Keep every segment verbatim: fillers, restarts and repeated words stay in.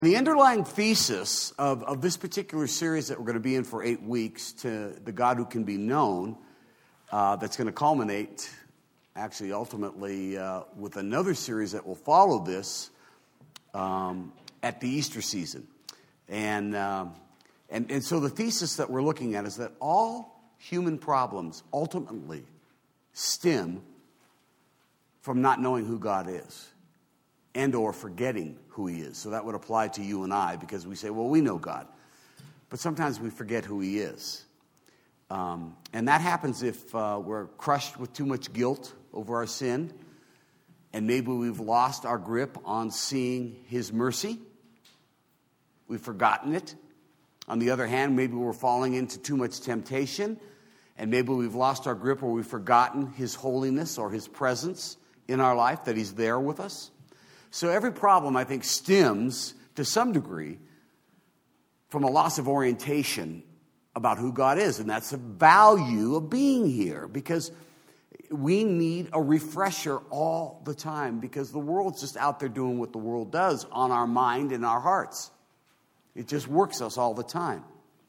The underlying thesis of, of this particular series that we're going to be in for eight weeks, to the God who can be known, uh, that's going to culminate, actually, ultimately, uh, with another series that will follow this um, at the Easter season. And, um, and, and so the thesis that we're looking at is that all human problems ultimately stem from not knowing who God is and or forgetting who he is. So that would apply to you and I, because we say, well, we know God. But sometimes we forget who he is. Um, and that happens if uh, we're crushed with too much guilt over our sin, and maybe we've lost our grip on seeing his mercy. We've forgotten it. On the other hand, maybe we're falling into too much temptation, and maybe we've lost our grip or we've forgotten his holiness or his presence in our life, that he's there with us. So every problem, I think, stems to some degree from a loss of orientation about who God is. And that's the value of being here, because we need a refresher all the time, because the world's just out there doing what the world does on our mind and our hearts. It just works us all the time.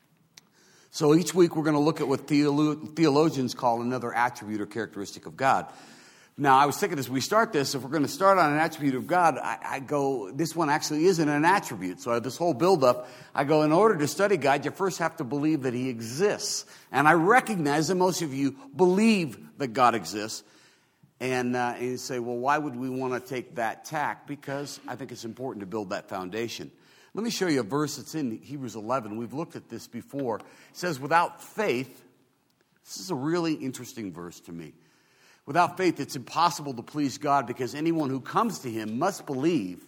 So each week we're going to look at what theolo- theologians call another attribute or characteristic of God. Now, I was thinking as we start this, if we're going to start on an attribute of God, I, I go, this one actually isn't an attribute. So this whole buildup, I go, in order to study God, you first have to believe that he exists. And I recognize that most of you believe that God exists. And, uh, and you say, well, why would we want to take that tack? Because I think it's important to build that foundation. Let me show you a verse that's in Hebrews eleven. We've looked at this before. It says, without faith, this is a really interesting verse to me. Without faith, it's impossible to please God, because anyone who comes to him must believe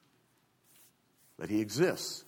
that he exists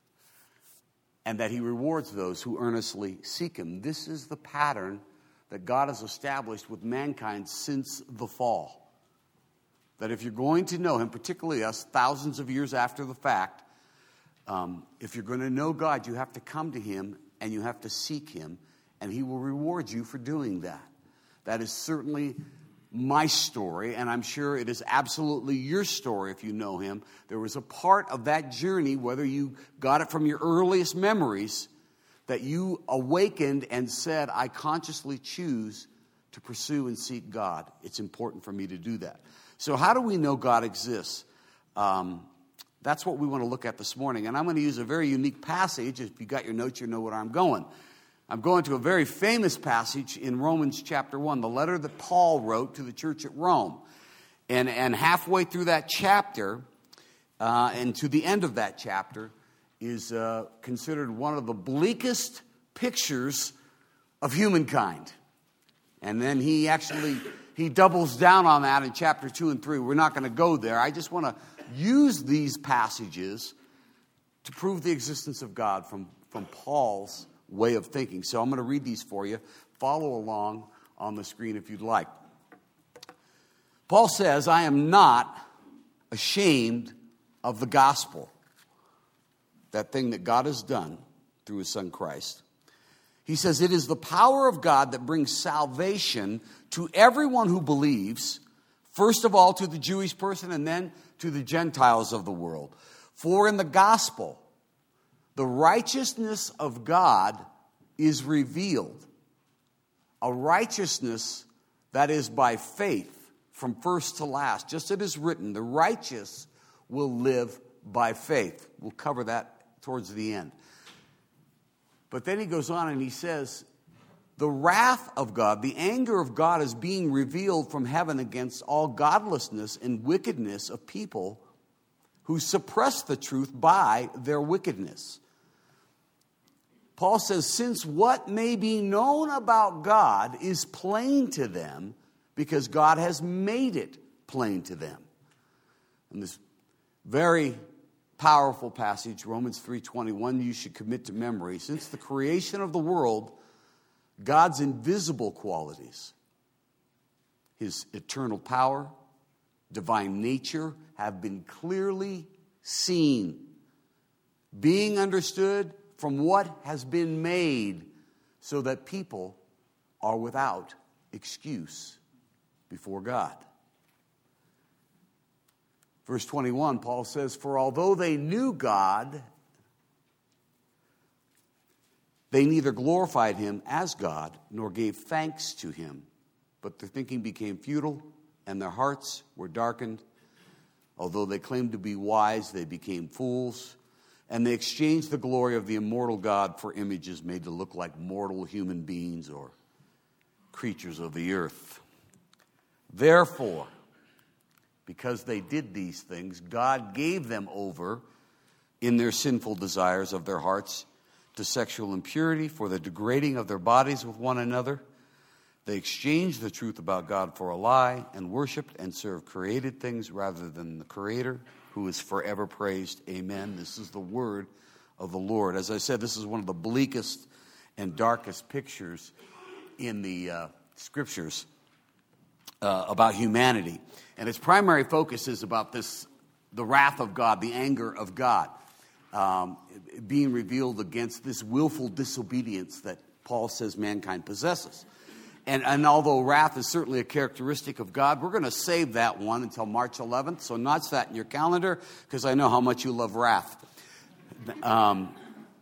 and that he rewards those who earnestly seek him. This is the pattern that God has established with mankind since the fall. That if you're going to know him, particularly us, thousands of years after the fact, um, if you're going to know God, you have to come to him and you have to seek him, and he will reward you for doing that. That is certainly my story, and I'm sure it is absolutely your story if you know him. There was a part of that journey, whether you got it from your earliest memories, that you awakened and said, I consciously choose to pursue and seek God. It's important for me to do that. So how do we know God exists? Um, that's what we want to look at this morning. And I'm going to use a very unique passage. If you got your notes, you know where I'm going. I'm going to a very famous passage in Romans chapter one, the letter that Paul wrote to the church at Rome. And, and halfway through that chapter, uh, and to the end of that chapter, is uh, considered one of the bleakest pictures of humankind. And then he actually, he doubles down on that in chapter two and three. We're not going to go there. I just want to use these passages to prove the existence of God from, from Paul's way of thinking. So I'm going to read these for you. Follow along on the screen if you'd like. Paul says, I am not ashamed of the gospel, that thing that God has done through his son Christ. He says, it is the power of God that brings salvation to everyone who believes, first of all to the Jewish person and then to the Gentiles of the world. For in the gospel, the righteousness of God is revealed. A righteousness that is by faith from first to last. Just as it is written, the righteous will live by faith. We'll cover that towards the end. But then he goes on and he says, the wrath of God, the anger of God is being revealed from heaven against all godlessness and wickedness of people who suppress the truth by their wickedness. Paul says, since what may be known about God is plain to them, because God has made it plain to them. And this very powerful passage, Romans three twenty-one, you should commit to memory. Since the creation of the world, God's invisible qualities, his eternal power, divine nature, have been clearly seen, being understood from what has been made, so that people are without excuse before God. Verse twenty-one, Paul says, "For although they knew God, they neither glorified him as God nor gave thanks to him, but their thinking became futile and their hearts were darkened. Although they claimed to be wise, they became fools, and they exchanged the glory of the immortal God for images made to look like mortal human beings or creatures of the earth. Therefore, because they did these things, God gave them over in their sinful desires of their hearts to sexual impurity, for the degrading of their bodies with one another. They exchanged the truth about God for a lie and worshiped and served created things rather than the Creator, who is forever praised. Amen." This is the word of the Lord. As I said, this is one of the bleakest and darkest pictures in the uh, Scriptures uh, about humanity. And its primary focus is about this, the wrath of God, the anger of God, um, being revealed against this willful disobedience that Paul says mankind possesses. And, and although wrath is certainly a characteristic of God, we're going to save that one until March eleventh. So notch that in your calendar, because I know how much you love wrath. Um,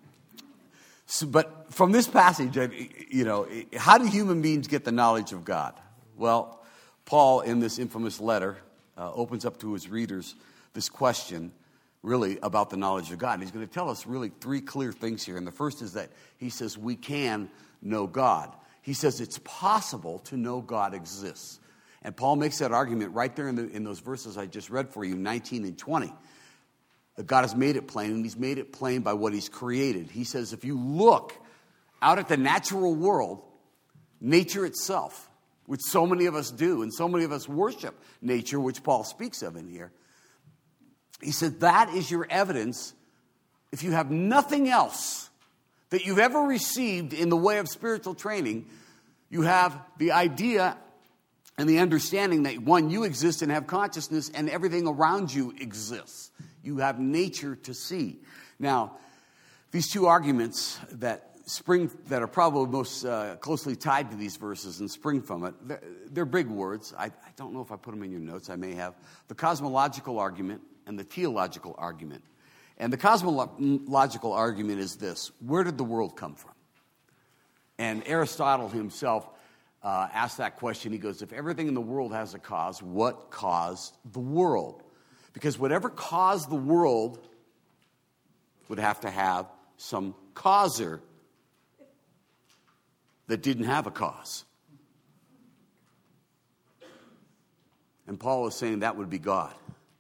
so, but from this passage, you know, how do human beings get the knowledge of God? Well, Paul, in this infamous letter, uh, opens up to his readers this question, really, about the knowledge of God. And he's going to tell us really three clear things here. And the first is that he says we can know God. He says it's possible to know God exists. And Paul makes that argument right there in, the, in those verses I just read for you, nineteen and twenty. That God has made it plain, and he's made it plain by what he's created. He says if you look out at the natural world, nature itself, which so many of us do, and so many of us worship nature, which Paul speaks of in here, he said that is your evidence. If you have nothing else that you've ever received in the way of spiritual training, you have the idea and the understanding that, one, you exist and have consciousness, and everything around you exists. You have nature to see. Now, these two arguments that spring, that are probably most uh, closely tied to these verses and spring from it, they're, they're big words. I, I don't know if I put them in your notes. I may have. The cosmological argument and the teleological argument. And the cosmological argument is this: where did the world come from? And Aristotle himself uh, asked that question. He goes, if everything in the world has a cause, what caused the world? Because whatever caused the world would have to have some causer that didn't have a cause. And Paul is saying that would be God.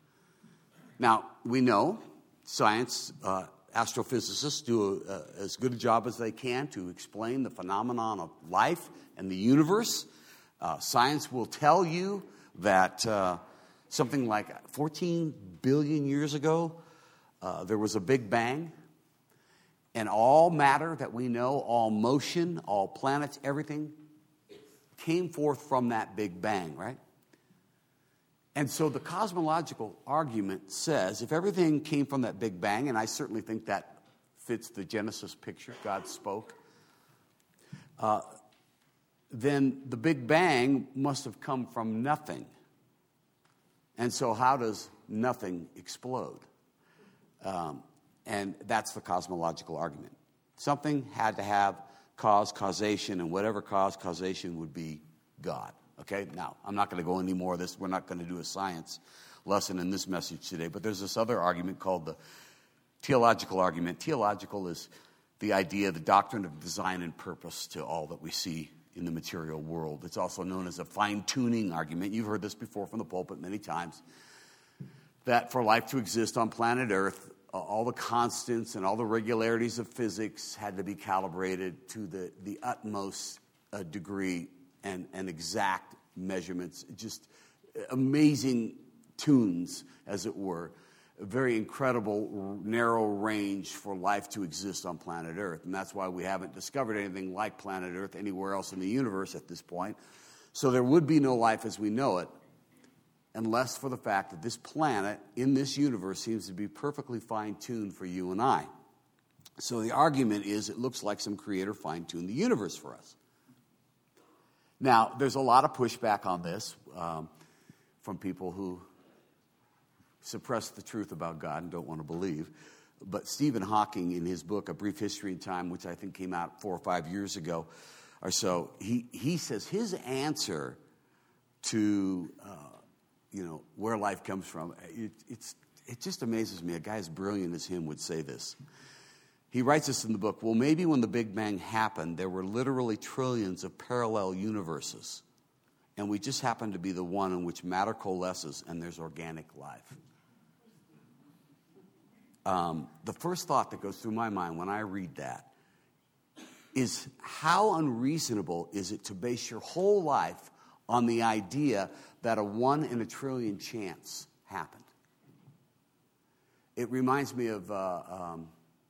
Now, we know science, uh, astrophysicists do a, a, as good a job as they can to explain the phenomenon of life and the universe. Uh, science will tell you that uh, something like fourteen billion years ago, uh, there was a Big Bang, and all matter that we know, all motion, all planets, everything came forth from that Big Bang, right? And so the cosmological argument says if everything came from that Big Bang, and I certainly think that fits the Genesis picture, God spoke, uh, then the Big Bang must have come from nothing. And so how does nothing explode? Um, and that's the cosmological argument. Something had to have cause, causation, and whatever cause, causation would be God. Okay, now, I'm not going to go any more of this. We're not going to do a science lesson in this message today. But there's this other argument called the teleological argument. Teleological is the idea, the doctrine of design and purpose to all that we see in the material world. It's also known as a fine-tuning argument. You've heard this before from the pulpit many times. That for life to exist on planet Earth, all the constants and all the regularities of physics had to be calibrated to the, the utmost uh, degree and, and exact measurements, just amazing tunes, as it were. A very incredible, narrow range for life to exist on planet Earth. And that's why we haven't discovered anything like planet Earth anywhere else in the universe at this point. So there would be no life as we know it, unless for the fact that this planet in this universe seems to be perfectly fine-tuned for you and I. So the argument is it looks like some creator fine-tuned the universe for us. Now, there's a lot of pushback on this um, from people who suppress the truth about God and don't want to believe. But Stephen Hawking, in his book, A Brief History in Time, which I think came out four or five years ago or so, he, he says his answer to, uh, you know, where life comes from, it, it's, it just amazes me. A guy as brilliant as him would say this. He writes this in the book, well, maybe when the Big Bang happened, there were literally trillions of parallel universes, and we just happen to be the one in which matter coalesces and there's organic life. Um, the first thought that goes through my mind when I read that is how unreasonable is it to base your whole life on the idea that a one in a trillion chance happened? It reminds me of uh, um,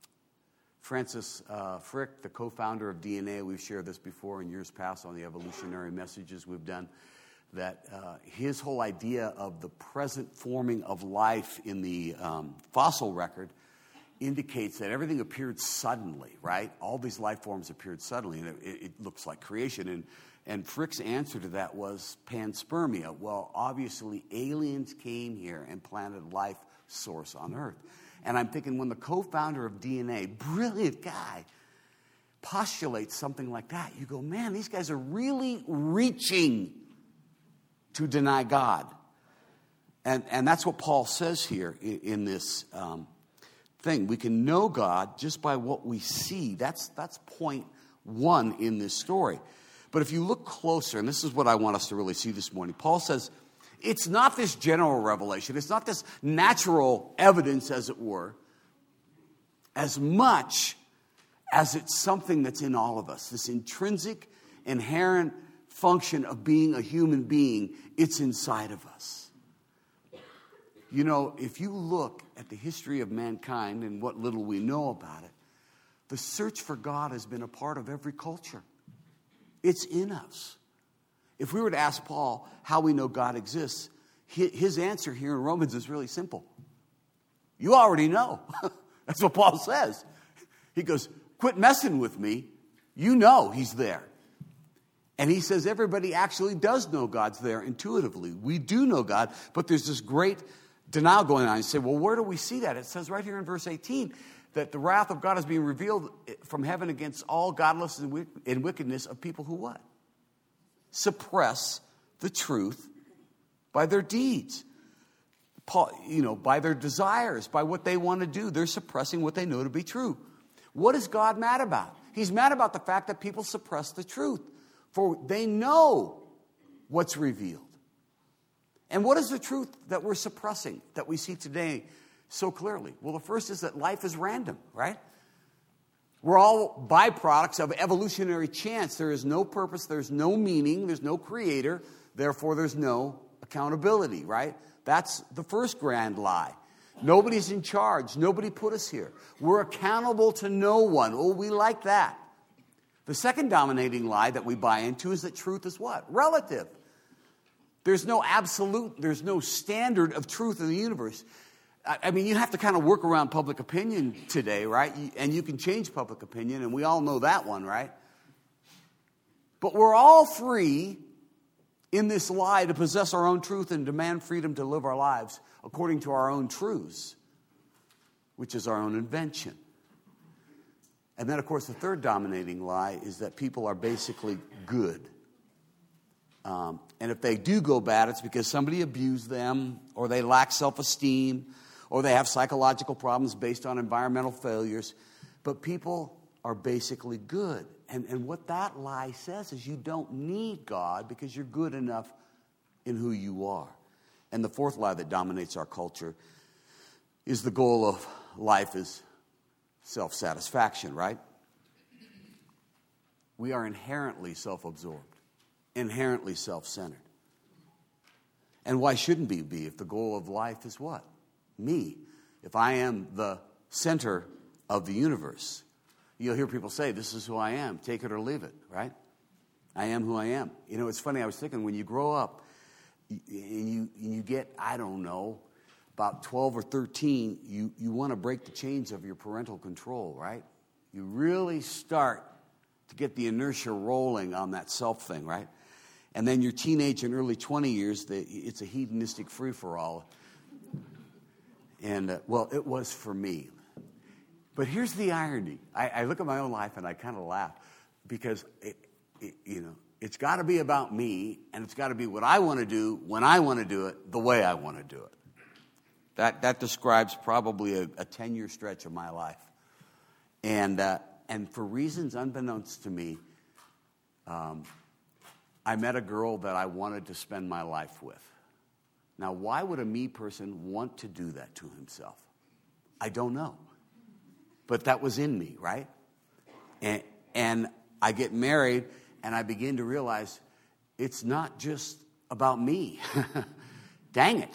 Francis uh, Crick, the co-founder of D N A. We've shared this before in years past on the evolutionary messages we've done, that uh, his whole idea of the present forming of life in the um, fossil record indicates that everything appeared suddenly, right? All these life forms appeared suddenly, and it, it looks like creation. And, and Frick's answer to that was panspermia. Well, obviously, aliens came here and planted life source on Earth. And I'm thinking, when the co-founder of D N A, brilliant guy, postulates something like that, you go, man, these guys are really reaching to deny God. And, and that's what Paul says here in, in this um, thing. We can know God just by what we see. That's, that's point one in this story. But if you look closer, and this is what I want us to really see this morning, Paul says, it's not this general revelation. It's not this natural evidence, as it were, as much as it's something that's in all of us. This intrinsic, inherent function of being a human being, it's inside of us. You know, if you look at the history of mankind and what little we know about it, the search for God has been a part of every culture. It's in us. If we were to ask Paul how we know God exists, his answer here in Romans is really simple. You already know. That's what Paul says. He goes, quit messing with me. You know he's there. And he says everybody actually does know God's there intuitively. We do know God, but there's this great denial going on. You say, well, where do we see that? It says right here in verse eighteen that the wrath of God is being revealed from heaven against all godlessness and wickedness of people who what? Suppress the truth by their deeds. Paul, you know, by their desires, by what they want to do. They're suppressing what they know to be true. What is God mad about? He's mad about the fact that people suppress the truth, for they know what's revealed. And what is the truth that we're suppressing, that we see today so clearly? Well, the first is that life is random, right? We're all byproducts of evolutionary chance. There is no purpose, there's no meaning, there's no creator, therefore there's no accountability, right? That's the first grand lie. Nobody's in charge. Nobody put us here. We're accountable to no one. Oh, we like that. The second dominating lie that we buy into is that truth is what? Relative. There's no absolute, there's no standard of truth in the universe. I mean, you have to kind of work around public opinion today, right? And you can change public opinion, and we all know that one, right? But we're all free in this lie to possess our own truth and demand freedom to live our lives according to our own truths, which is our own invention. And then, of course, the third dominating lie is that people are basically good. Um, and if they do go bad, it's because somebody abused them, or they lack self-esteem, or they have psychological problems based on environmental failures. But people are basically good. And, and what that lie says is you don't need God because you're good enough in who you are. And the fourth lie that dominates our culture is the goal of life is self-satisfaction, right? We are inherently self-absorbed, inherently self-centered. And why shouldn't we be if the goal of life is what? Me. If I am the center of the universe, you'll hear people say, this is who I am, take it or leave it, right? I am who I am. You know, it's funny, I was thinking, when you grow up and you, you get, I don't know, about twelve or thirteen, you, you want to break the chains of your parental control, right? You really start to get the inertia rolling on that self thing, right? And then your teenage and early twenty years, the, it's a hedonistic free-for-all. And, uh, well, it was for me. But here's the irony. I, I look at my own life and I kind of laugh because, it, it, you know, it's got to be about me, and it's got to be what I want to do when I want to do it, the way I want to do it. That that describes probably a, a ten-year stretch of my life. And uh, and for reasons unbeknownst to me, um, I met a girl that I wanted to spend my life with. Now, why would a me person want to do that to himself? I don't know. But that was in me, right? And, and I get married, and I begin to realize it's not just about me. Dang it.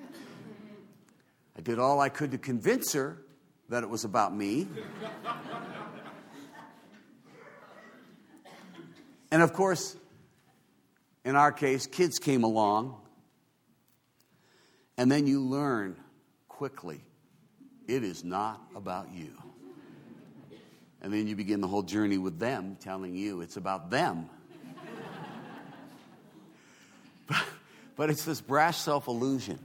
I did all I could to convince her that it was about me. And of course, in our case, kids came along. And then you learn quickly, it is not about you. And then you begin the whole journey with them, telling you it's about them. but, but it's this brash self-illusion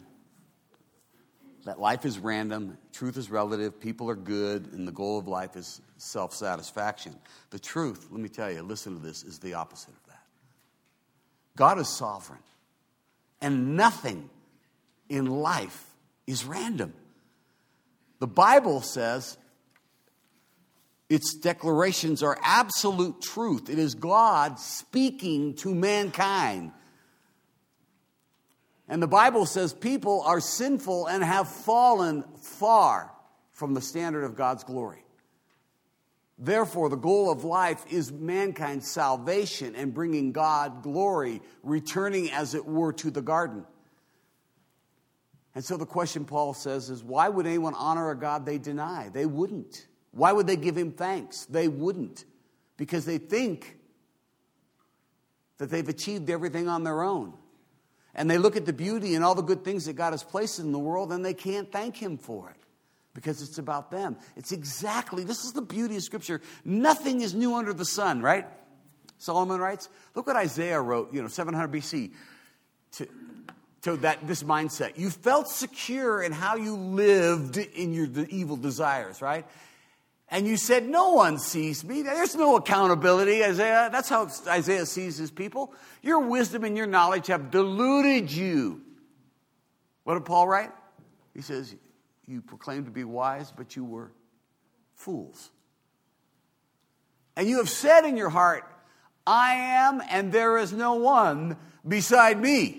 that life is random, truth is relative, people are good, and the goal of life is self-satisfaction. The truth, let me tell you, listen to this, is the opposite of that. God is sovereign, and nothing in life is random. The Bible says its declarations are absolute truth. It is God speaking to mankind. And the Bible says people are sinful and have fallen far from the standard of God's glory. Therefore, the goal of life is mankind's salvation and bringing God glory, returning, as it were, to the garden. And so the question Paul says is, why would anyone honor a God they deny? They wouldn't. Why would they give him thanks? They wouldn't. Because they think that they've achieved everything on their own. And they look at the beauty and all the good things that God has placed in the world, and they can't thank him for it. Because it's about them. It's exactly, this is the beauty of Scripture. Nothing is new under the sun, right? Solomon writes. Look what Isaiah wrote, you know, seven hundred B C. To, to that this mindset. You felt secure in how you lived in your the evil desires, right? And you said, no one sees me. There's no accountability, Isaiah. That's how Isaiah sees his people. Your wisdom and your knowledge have deluded you. What did Paul write? He says, you proclaimed to be wise, but you were fools. And you have said in your heart, I am, and there is no one beside me.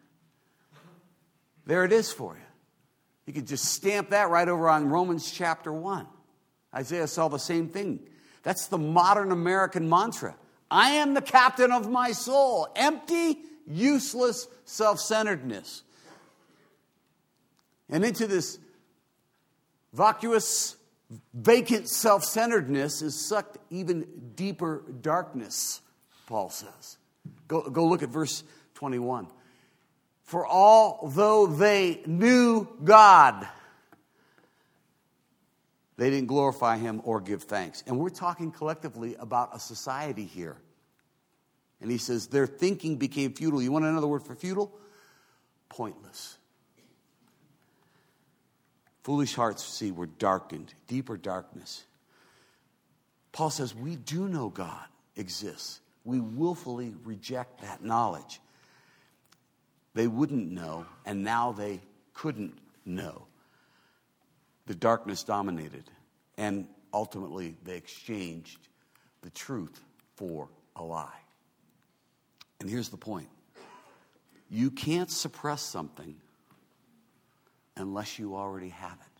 There it is for you. You could just stamp that right over on Romans chapter one. Isaiah saw the same thing. That's the modern American mantra. I am the captain of my soul. Empty, useless self-centeredness. And into this vacuous, vacant self-centeredness is sucked even deeper darkness, Paul says. Go, go look at verse twenty-one. For although they knew God, they didn't glorify him or give thanks. And we're talking collectively about a society here. And he says their thinking became futile. You want another word for futile? Pointless. Foolish hearts, see, were darkened, deeper darkness. Paul says we do know God exists. We willfully reject that knowledge. They wouldn't know, and now they couldn't know. The darkness dominated, and ultimately they exchanged the truth for a lie. And here's the point. You can't suppress something unless you already have it.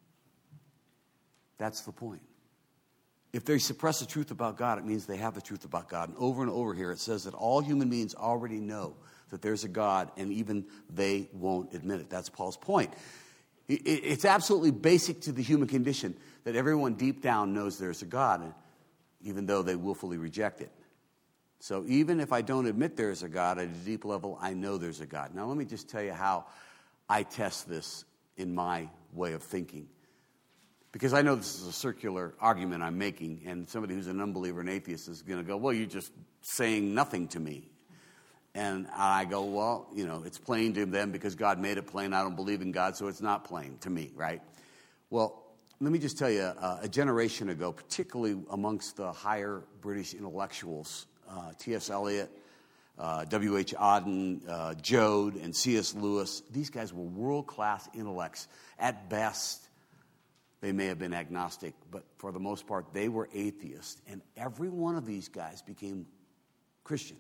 That's the point. If they suppress the truth about God, it means they have the truth about God. And over and over here it says that all human beings already know that there's a God, and even they won't admit it. That's Paul's point. It's absolutely basic to the human condition that everyone deep down knows there's a God, even though they willfully reject it. So even if I don't admit there's a God, at a deep level, I know there's a God. Now let me just tell you how I test this in my way of thinking. Because I know this is a circular argument I'm making, and somebody who's an unbeliever and atheist is going to go, well, you're just saying nothing to me. And I go, well, you know, it's plain to them because God made it plain. I don't believe in God, so it's not plain to me, right? Well, let me just tell you, uh, a generation ago, particularly amongst the higher British intellectuals, uh, T S Eliot, uh, W H Auden, uh, Joad, and C S Lewis, these guys were world-class intellects. At best, they may have been agnostic, but for the most part, they were atheists. And every one of these guys became Christian.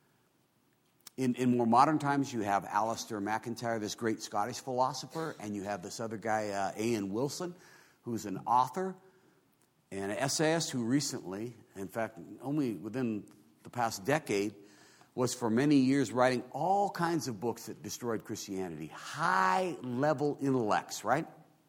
In, in more modern times, you have Alistair MacIntyre, this great Scottish philosopher, and you have this other guy, uh, Ian Wilson, who's an author and an essayist who recently, in fact, only within the past decade, was for many years writing all kinds of books that destroyed Christianity. High-level intellects, right?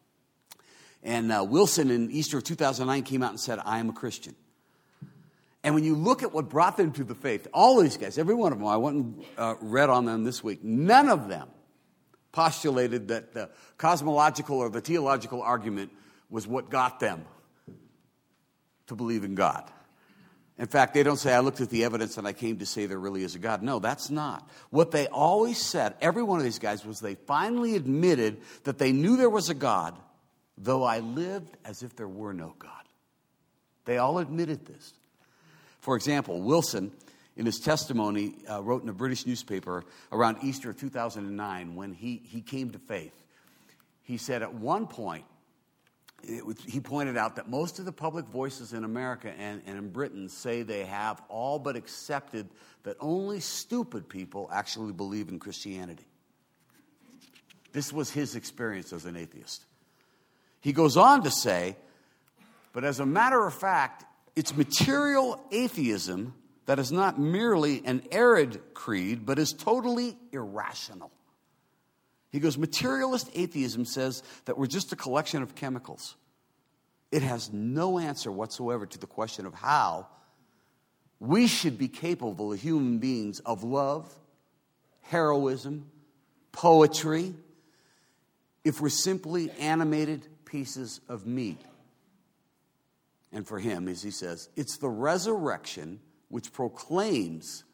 And uh, Wilson in Easter of two thousand nine came out and said, I am a Christian. And when you look at what brought them to the faith, all these guys, every one of them, I went and uh, read on them this week, none of them postulated that the cosmological or the theological argument was what got them to believe in God. In fact, they don't say, I looked at the evidence and I came to say there really is a God. No, that's not. What they always said, every one of these guys, was they finally admitted that they knew there was a God, though I lived as if there were no God. They all admitted this. For example, Wilson, in his testimony, uh, wrote in a British newspaper around Easter of two thousand nine when he, he came to faith. He said at one point, it was, he pointed out that most of the public voices in America and, and in Britain say they have all but accepted that only stupid people actually believe in Christianity. This was his experience as an atheist. He goes on to say, but as a matter of fact, it's material atheism that is not merely an arid creed, but is totally irrational. He goes, materialist atheism says that we're just a collection of chemicals. It has no answer whatsoever to the question of how we should be capable as human beings of love, heroism, poetry, if we're simply animated pieces of meat. And for him, as he says, it's the resurrection which proclaims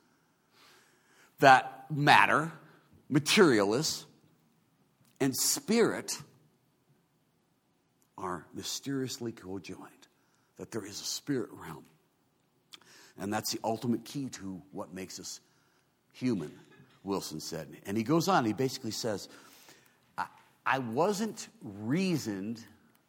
that matter, materialists, and spirit are mysteriously co-joined, that there is a spirit realm. And that's the ultimate key to what makes us human, Wilson said. And he goes on, he basically says, I, I wasn't reasoned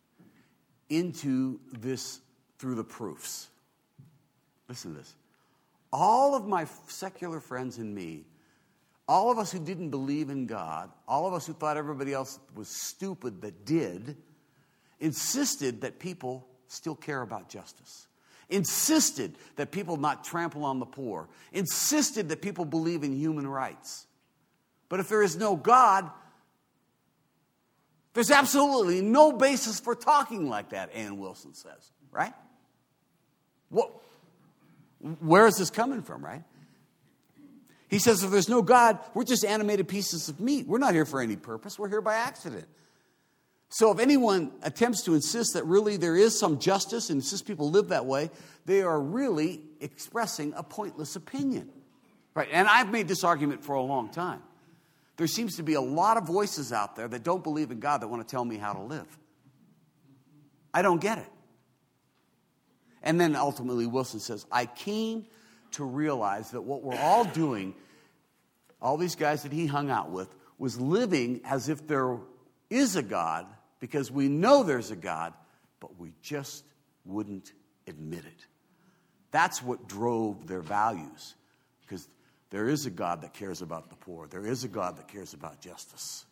into this through the proofs. Listen to this. All of my secular friends and me, all of us who didn't believe in God, all of us who thought everybody else was stupid that did, insisted that people still care about justice. Insisted that people not trample on the poor. Insisted that people believe in human rights. But if there is no God, there's absolutely no basis for talking like that, Ian Wilson says, right? What, where is this coming from, right? He says if there's no God, we're just animated pieces of meat. We're not here for any purpose. We're here by accident. So if anyone attempts to insist that really there is some justice and insists people live that way, they are really expressing a pointless opinion. Right? And I've made this argument for a long time. There seems to be a lot of voices out there that don't believe in God that want to tell me how to live. I don't get it. And then ultimately Wilson says, I came to realize that what we're all doing, all these guys that he hung out with, was living as if there is a God, because we know there's a God, but we just wouldn't admit it. That's what drove their values, because there is a God that cares about the poor. There is a God that cares about justice.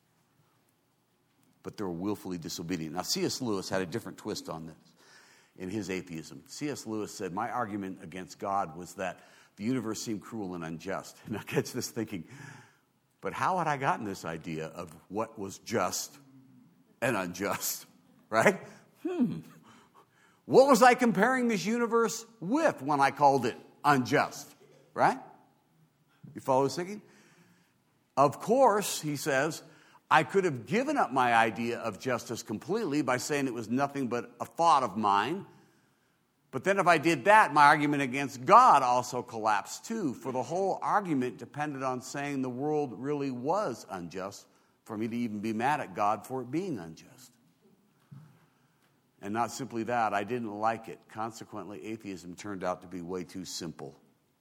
But they were willfully disobedient. Now, C S Lewis had a different twist on this in his atheism. C S Lewis said, my argument against God was that the universe seemed cruel and unjust. And I get this thinking, but how had I gotten this idea of what was just and unjust, right? Hmm. What was I comparing this universe with when I called it unjust, right? You follow this thinking? Of course, he says, I could have given up my idea of justice completely by saying it was nothing but a thought of mine. But then if I did that, my argument against God also collapsed too, for the whole argument depended on saying the world really was unjust for me to even be mad at God for it being unjust. And not simply that, I didn't like it. Consequently, atheism turned out to be way too simple.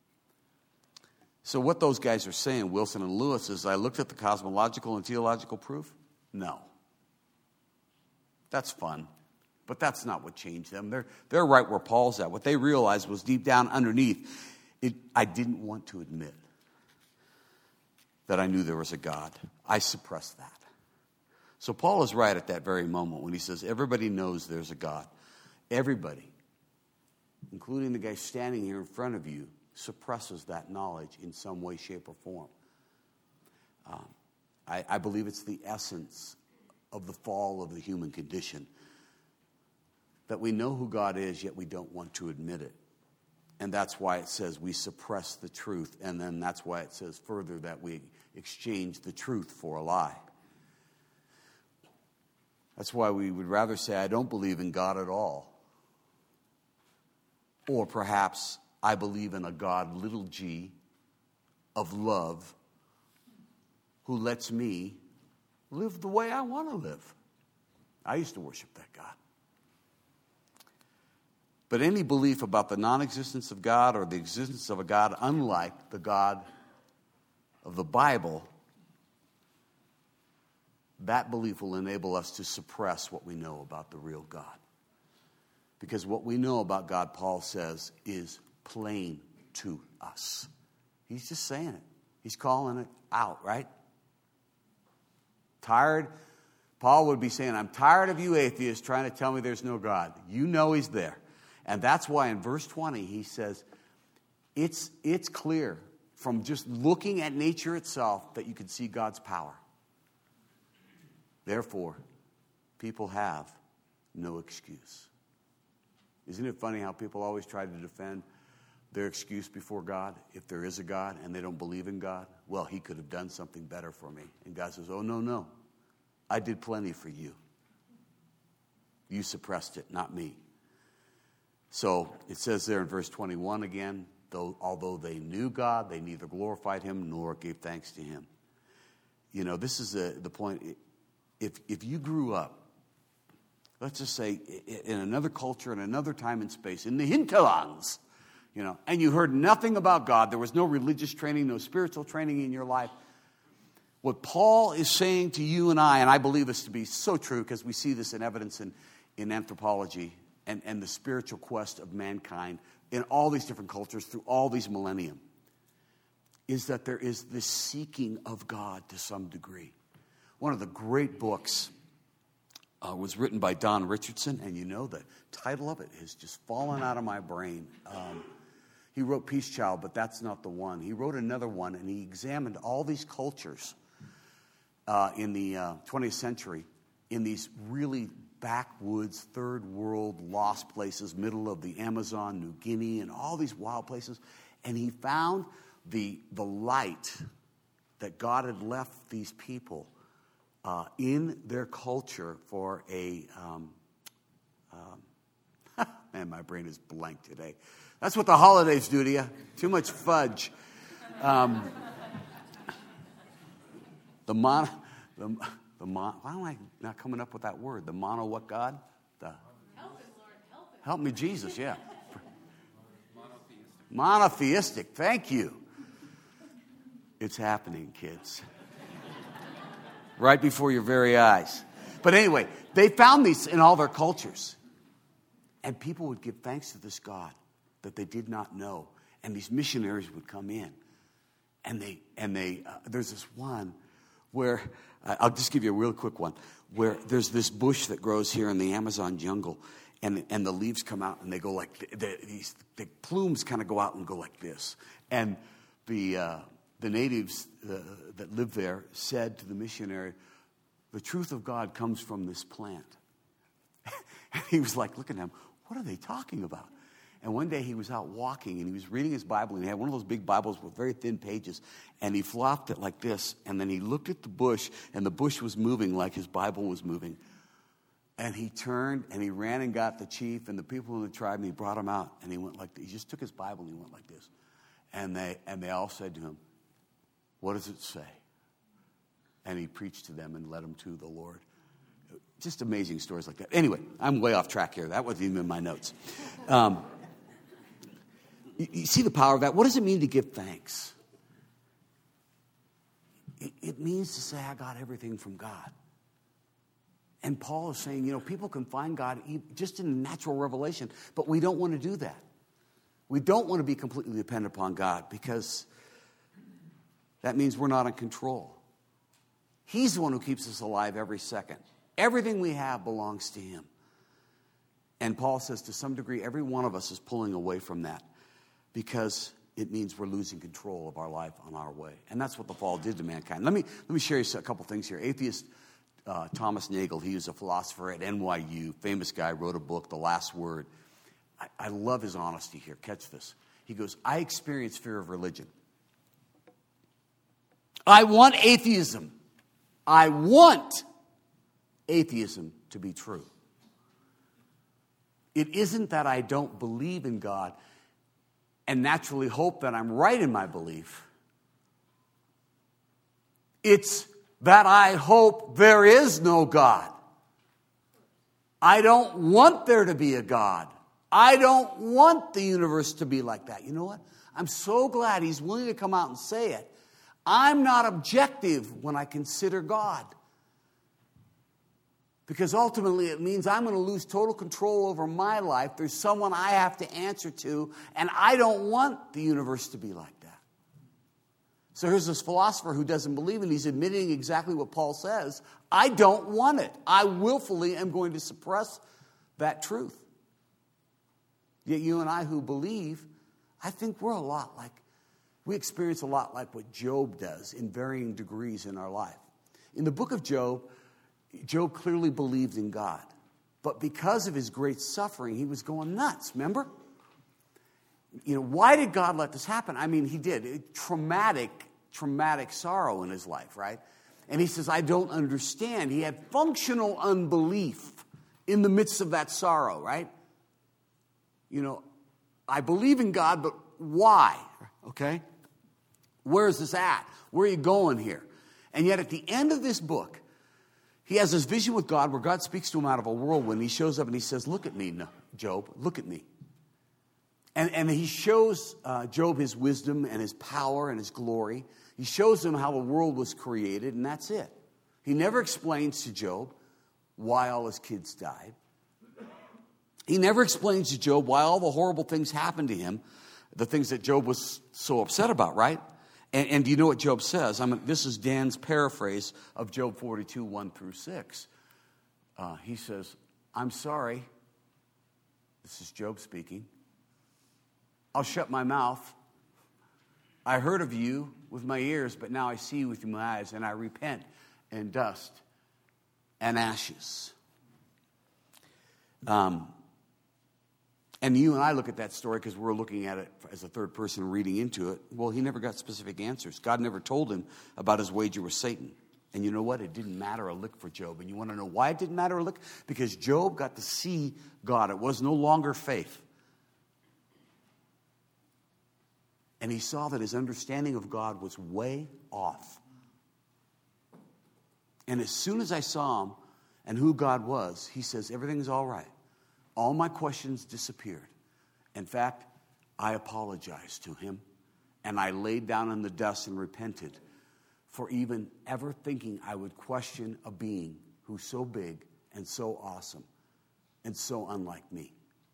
So what those guys are saying, Wilson and Lewis, is I looked at the cosmological and theological proof? No. That's fun. But that's not what changed them. They're, they're right where Paul's at. What they realized was deep down underneath, it, I didn't want to admit that I knew there was a God. I suppressed that. So Paul is right at that very moment when he says, everybody knows there's a God. Everybody, including the guy standing here in front of you, suppresses that knowledge in some way, shape, or form. Um, I, I believe it's the essence of the fall of the human condition, that we know who God is, yet we don't want to admit it. And that's why it says we suppress the truth. And then that's why it says further that we exchange the truth for a lie. That's why we would rather say, I don't believe in God at all. Or perhaps, I believe in a God, little g, of love, who lets me live the way I want to live. I used to worship that God. But any belief about the non-existence of God or the existence of a God unlike the God of the Bible, that belief will enable us to suppress what we know about the real God. Because what we know about God, Paul says, is plain to us. He's just saying it. He's calling it out, right? Tired? Paul would be saying, I'm tired of you atheists trying to tell me there's no God. You know he's there. And that's why in verse twenty he says, it's, it's clear from just looking at nature itself that you can see God's power. Therefore, people have no excuse. Isn't it funny how people always try to defend their excuse before God? If there is a God and they don't believe in God, well, he could have done something better for me. And God says, oh, no, no. I did plenty for you. You suppressed it, not me. So it says there in verse twenty-one again, though, although they knew God, they neither glorified him nor gave thanks to him. You know, this is the, the point. If, if you grew up, let's just say, in another culture, in another time and space, in the hinterlands, you know, and you heard nothing about God, there was no religious training, no spiritual training in your life, what Paul is saying to you and I, and I believe this to be so true because we see this in evidence in, in anthropology and, and the spiritual quest of mankind in all these different cultures through all these millennia, is that there is this seeking of God to some degree. One of the great books uh, was written by Don Richardson, and you know the title of it has just fallen out of my brain. Um, he wrote Peace Child, but that's not the one. He wrote another one, and he examined all these cultures uh, in the uh, twentieth century in these really backwoods, third world, lost places, middle of the Amazon, New Guinea, and all these wild places. And he found the, the light that God had left these people Uh, in their culture for a, um, um, man, my brain is blank today. That's what the holidays do to you. Too much fudge. Um, the mon, the, the mon, why am I not coming up with that word? The mono what God? The, help us, Lord, help us. Help me, Jesus, yeah. Monotheistic. Monotheistic, thank you. It's happening, kids. Right before your very eyes. But anyway, they found these in all their cultures. And people would give thanks to this God that they did not know. And these missionaries would come in. And they, and they, uh, there's this one where, uh, I'll just give you a real quick one, where there's this bush that grows here in the Amazon jungle. And, and the leaves come out and they go like, the, these the plumes kind of go out and go like this. And the, uh, The natives uh, that lived there said to the missionary, the truth of God comes from this plant. And he was like, look at them, what are they talking about? And one day he was out walking and he was reading his Bible and he had one of those big Bibles with very thin pages and he flopped it like this and then he looked at the bush and the bush was moving like his Bible was moving. And he turned and he ran and got the chief and the people in the tribe, and he brought him out, and he went like this. He just took his Bible and he went like this. And they and they all said to him, "What does it say?" And he preached to them and led them to the Lord. Just amazing stories like that. Anyway, I'm way off track here. That wasn't even in my notes. Um, you, you see the power of that? What does it mean to give thanks? It, it means to say, I got everything from God. And Paul is saying, you know, people can find God just in natural revelation, but we don't want to do that. We don't want to be completely dependent upon God, because that means we're not in control. He's the one who keeps us alive every second. Everything we have belongs to him. And Paul says, to some degree, every one of us is pulling away from that, because it means we're losing control of our life on our way. And that's what the fall did to mankind. Let me, let me share you a couple things here. Atheist Uh, Thomas Nagel, he was a philosopher at N Y U, famous guy, wrote a book, The Last Word. I, I love his honesty here. Catch this. He goes, I experience fear of religion. I want atheism. I want atheism to be true. It isn't that I don't believe in God and naturally hope that I'm right in my belief. It's that I hope there is no God. I don't want there to be a God. I don't want the universe to be like that. You know what? I'm so glad he's willing to come out and say it. I'm not objective when I consider God. Because ultimately it means I'm going to lose total control over my life. There's someone I have to answer to, and I don't want the universe to be like that. So here's this philosopher who doesn't believe, and he's admitting exactly what Paul says. I don't want it. I willfully am going to suppress that truth. Yet you and I who believe, I think we're a lot like, we experience a lot like what Job does in varying degrees in our life. In the book of Job, Job clearly believed in God. But because of his great suffering, he was going nuts, remember? You know, why did God let this happen? I mean, he did. It, traumatic, traumatic sorrow in his life, right? And he says, I don't understand. He had functional unbelief in the midst of that sorrow, right? You know, I believe in God, but why? Okay? Where is this at? Where are you going here? And yet at the end of this book, he has this vision with God where God speaks to him out of a whirlwind. He shows up and he says, look at me, Job, look at me. And, and he shows uh, Job his wisdom and his power and his glory. He shows him how the world was created, and that's it. He never explains to Job why all his kids died. He never explains to Job why all the horrible things happened to him, the things that Job was so upset about, right? And, and do you know what Job says? I mean, this is Dan's paraphrase of Job forty-two, one through six. Uh, he says, I'm sorry. This is Job speaking. I'll shut my mouth. I heard of you with my ears, but now I see you with my eyes, and I repent in dust and ashes. Um, and you and I look at that story because we're looking at it as a third person reading into it. Well, he never got specific answers. God never told him about his wager with Satan. And you know what? It didn't matter a lick for Job. And you want to know why it didn't matter a lick? Because Job got to see God. It was no longer faith. And he saw that his understanding of God was way off. And as soon as I saw him and who God was, he says, everything's all right. All my questions disappeared. In fact, I apologized to him, and I laid down in the dust and repented for even ever thinking I would question a being who's so big and so awesome and so unlike me.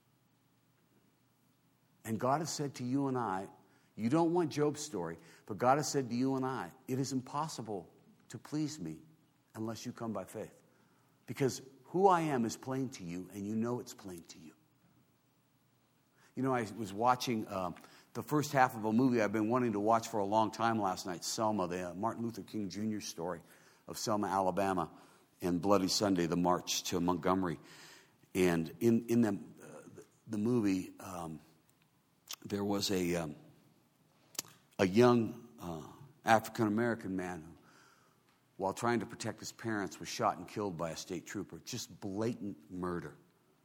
And God has said to you and I, you don't want Job's story, but God has said to you and I, it is impossible to please me unless you come by faith. Because who I am is plain to you, and you know it's plain to you. You know, I was watching uh, the first half of a movie I've been wanting to watch for a long time last night, Selma, the uh, Martin Luther King Junior story of Selma, Alabama, and Bloody Sunday, the march to Montgomery. And in, in the, uh, the movie, um, there was a... Um, a young uh, African-American man while trying to protect his parents, was shot and killed by a state trooper. Just blatant murder.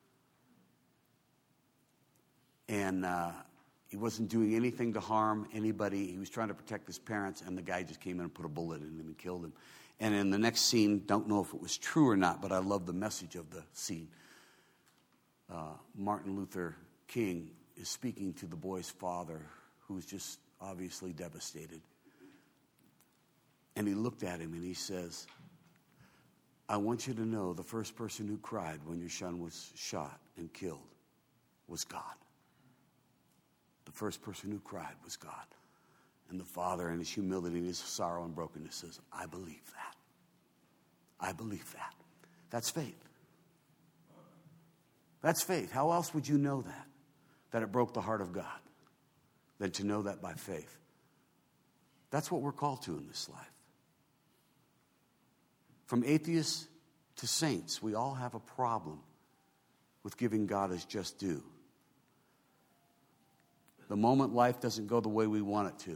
And uh, he wasn't doing anything to harm anybody. He was trying to protect his parents, and the guy just came in and put a bullet in him and killed him. And in the next scene, don't know if it was true or not, but I love the message of the scene. Uh, Martin Luther King is speaking to the boy's father, who's just obviously devastated. And he looked at him and he says, I want you to know the first person who cried when your son was shot and killed was God. The first person who cried was God. And the father, in his humility and his sorrow and brokenness, says, I believe that. I believe that. That's faith. That's faith. How else would you know that? That it broke the heart of God, than to know that by faith. That's what we're called to in this life. From atheists to saints, we all have a problem with giving God his just due. The moment life doesn't go the way we want it to,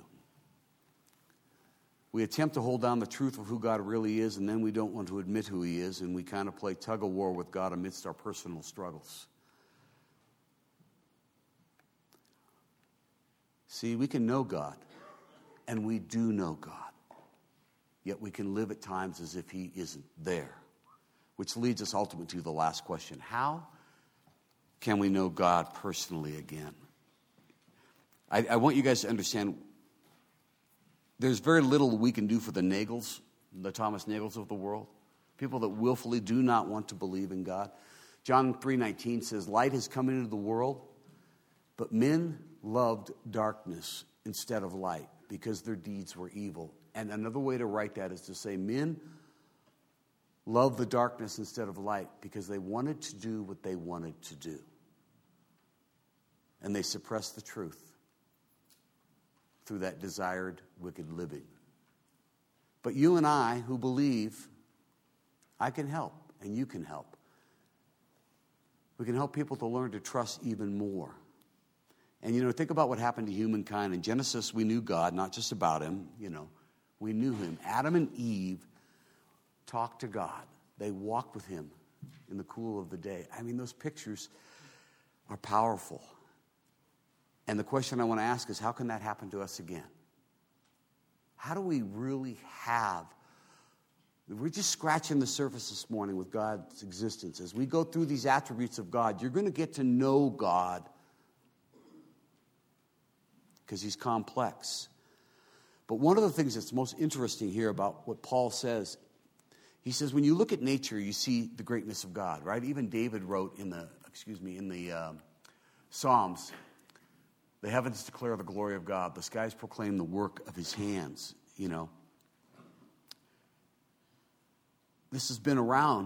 we attempt to hold down the truth of who God really is, and then we don't want to admit who he is, and we kind of play tug-of-war with God amidst our personal struggles. See, we can know God, and we do know God, yet we can live at times as if he isn't there, which leads us ultimately to the last question. How can we know God personally again? I, I want you guys to understand there's very little we can do for the Nagels, the Thomas Nagels of the world, people that willfully do not want to believe in God. John three nineteen says, light has come into the world, but men loved darkness instead of light because their deeds were evil. And another way to write that is to say men loved the darkness instead of light because they wanted to do what they wanted to do. And they suppressed the truth through that desired wicked living. But you and I who believe, I can help and you can help. We can help people to learn to trust even more. And, you know, think about what happened to humankind. In Genesis, we knew God, not just about him, you know. We knew him. Adam and Eve talked to God. They walked with him in the cool of the day. I mean, those pictures are powerful. And the question I want to ask is, how can that happen to us again? How do we really have... We're just scratching the surface this morning with God's existence. As we go through these attributes of God, you're going to get to know God because he's complex. But one of the things that's most interesting here about what Paul says, he says, when you look at nature, you see the greatness of God, right? Even David wrote in the, excuse me, in the um, Psalms, the heavens declare the glory of God. The skies proclaim the work of his hands, you know. This has been around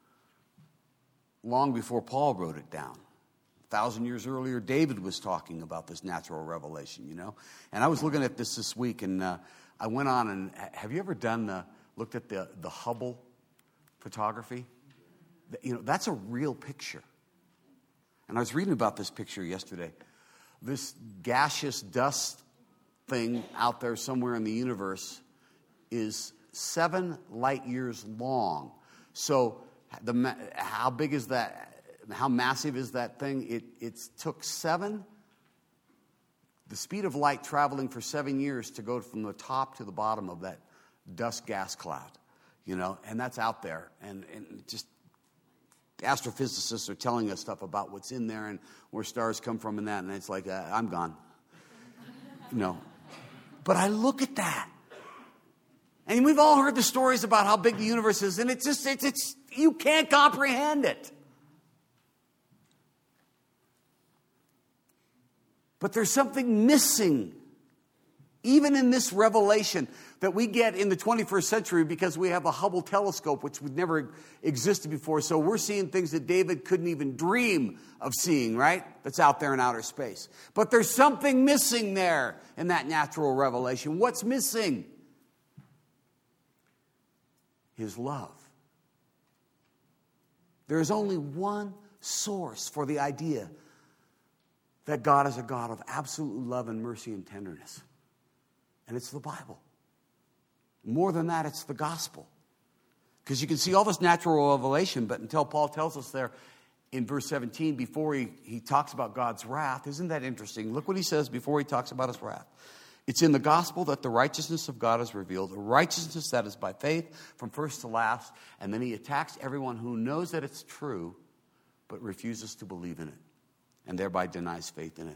long before Paul wrote it down. A thousand years earlier, David was talking about this natural revelation, you know. And I was looking at this this week, and uh, I went on and have you ever done the, looked at the, the Hubble photography? You know, that's a real picture. And I was reading about this picture yesterday. This gaseous dust thing out there somewhere in the universe is seven light years long. So the how big is that? How massive is that thing? It it took seven, the speed of light traveling for seven years to go from the top to the bottom of that dust gas cloud, you know, and that's out there. And, and just astrophysicists are telling us stuff about what's in there and where stars come from and that, and it's like, uh, I'm gone. You know. But I look at that. And we've all heard the stories about how big the universe is, and it's just, it's, it's you can't comprehend it. But there's something missing, even in this revelation that we get in the twenty-first century because we have a Hubble telescope, which would never existed before. So we're seeing things that David couldn't even dream of seeing, right? That's out there in outer space. But there's something missing there in that natural revelation. What's missing? His love. There is only one source for the idea that God is a God of absolute love and mercy and tenderness. And it's the Bible. More than that, it's the gospel. Because you can see all this natural revelation, but until Paul tells us there in verse seventeen, before he, he talks about God's wrath, isn't that interesting? Look what he says before he talks about his wrath. It's in the gospel that the righteousness of God is revealed, a righteousness that is by faith from first to last. And then he attacks everyone who knows that it's true, but refuses to believe in it, and thereby denies faith in it.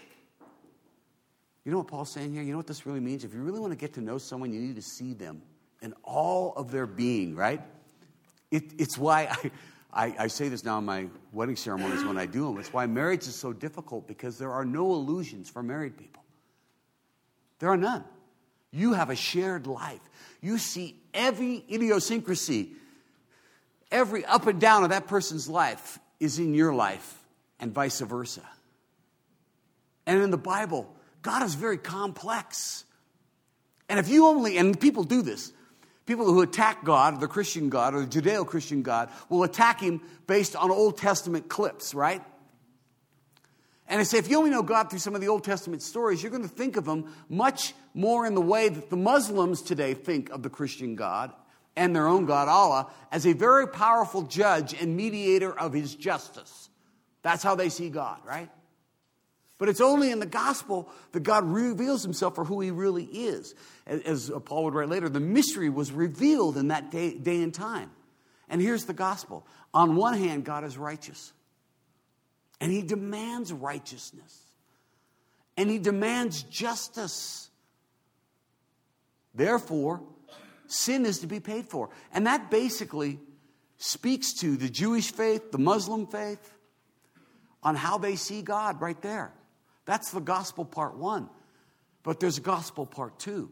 You know what Paul's saying here? You know what this really means? If you really want to get to know someone, you need to see them in all of their being, right? It, it's why I, I, I say this now in my wedding ceremonies when I do them. It's why marriage is so difficult, because there are no illusions for married people. There are none. You have a shared life. You see every idiosyncrasy, every up and down of that person's life is in your life, and vice versa. And in the Bible, God is very complex. And if you only, and people do this, people who attack God, the Christian God or the Judeo-Christian God, will attack him based on Old Testament clips, right? And I say, if you only know God through some of the Old Testament stories, you're going to think of him much more in the way that the Muslims today think of the Christian God and their own God, Allah, as a very powerful judge and mediator of his justice. That's how they see God, right? But it's only in the gospel that God reveals himself for who he really is. As Paul would write later, the mystery was revealed in that day, day and time. And here's the gospel. On one hand, God is righteous. And he demands righteousness. And he demands justice. Therefore, sin is to be paid for. And that basically speaks to the Jewish faith, the Muslim faith, on how they see God right there. That's the gospel part one. But there's a gospel part two.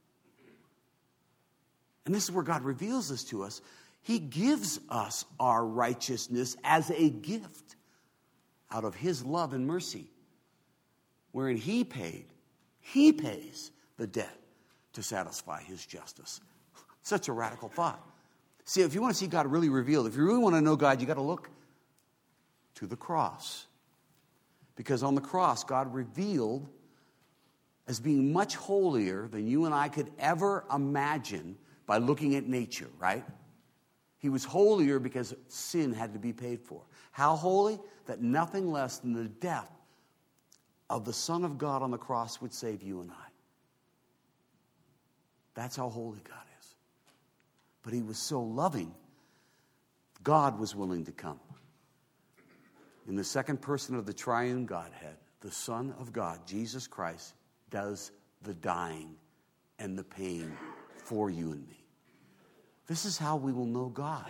And this is where God reveals this to us. He gives us our righteousness as a gift out of his love and mercy, wherein he paid, he pays the debt to satisfy his justice. Such a radical thought. See, if you want to see God really revealed, if you really want to know God, you got to look to the cross. Because on the cross, God revealed as being much holier than you and I could ever imagine by looking at nature, right? He was holier because sin had to be paid for. How holy? That nothing less than the death of the Son of God on the cross would save you and I. That's how holy God is. But he was so loving, God was willing to come. In the second person of the triune Godhead, the Son of God, Jesus Christ, does the dying and the pain for you and me. This is how we will know God.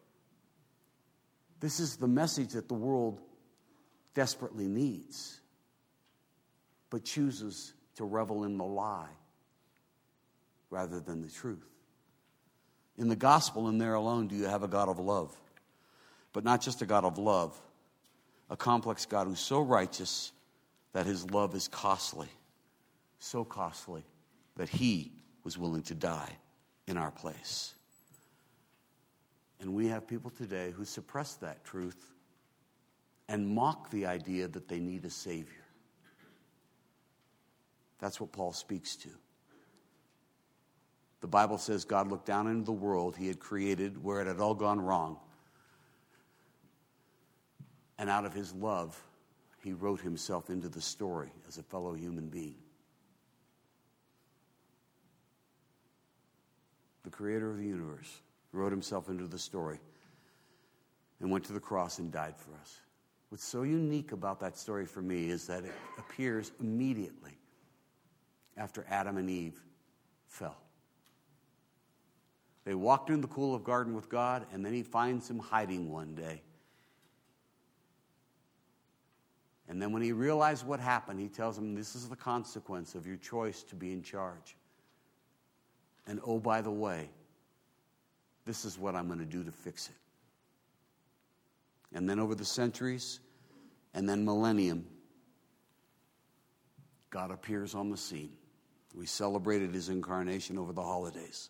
This is the message that the world desperately needs, but chooses to revel in the lie rather than the truth. In the gospel, and there alone, do you have a God of love. But not just a God of love, a complex God who's so righteous that his love is costly, so costly that he was willing to die in our place. And we have people today who suppress that truth and mock the idea that they need a Savior. That's what Paul speaks to. The Bible says God looked down into the world he had created where it had all gone wrong. And out of his love, he wrote himself into the story as a fellow human being. The creator of the universe wrote himself into the story and went to the cross and died for us. What's so unique about that story for me is that it appears immediately after Adam and Eve fell. They walked in the cool of garden with God, and then he finds them hiding one day. And then when he realized what happened, he tells them, this is the consequence of your choice to be in charge. And oh, by the way, this is what I'm going to do to fix it. And then over the centuries, and then millennium, God appears on the scene. We celebrated his incarnation over the holidays.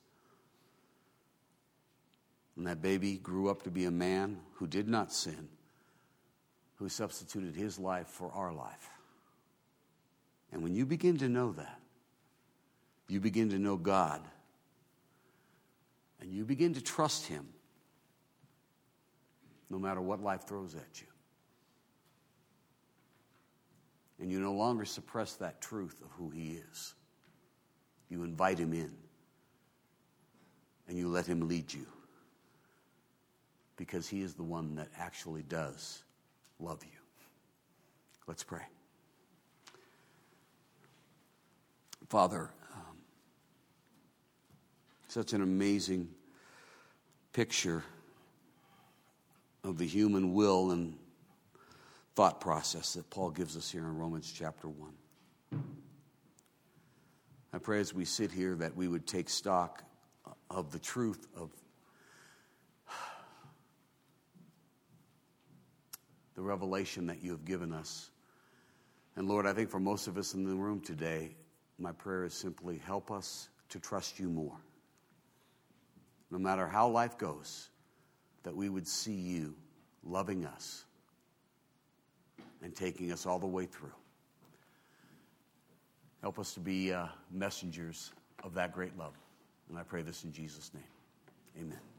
And that baby grew up to be a man who did not sin, who substituted his life for our life. And when you begin to know that, you begin to know God. and you begin to trust him no matter what life throws at you. And you no longer suppress that truth of who he is. You invite him in. And you let him lead you. Because he is the one that actually does love you. Let's pray. Father, um, such an amazing picture of the human will and thought process that Paul gives us here in Romans chapter one. I pray as we sit here that we would take stock of the truth of the revelation that you have given us. And Lord, I think for most of us in the room today, my prayer is simply help us to trust you more. No matter how life goes, that we would see you loving us and taking us all the way through. Help us to be uh, messengers of that great love. And I pray this in Jesus' name. Amen.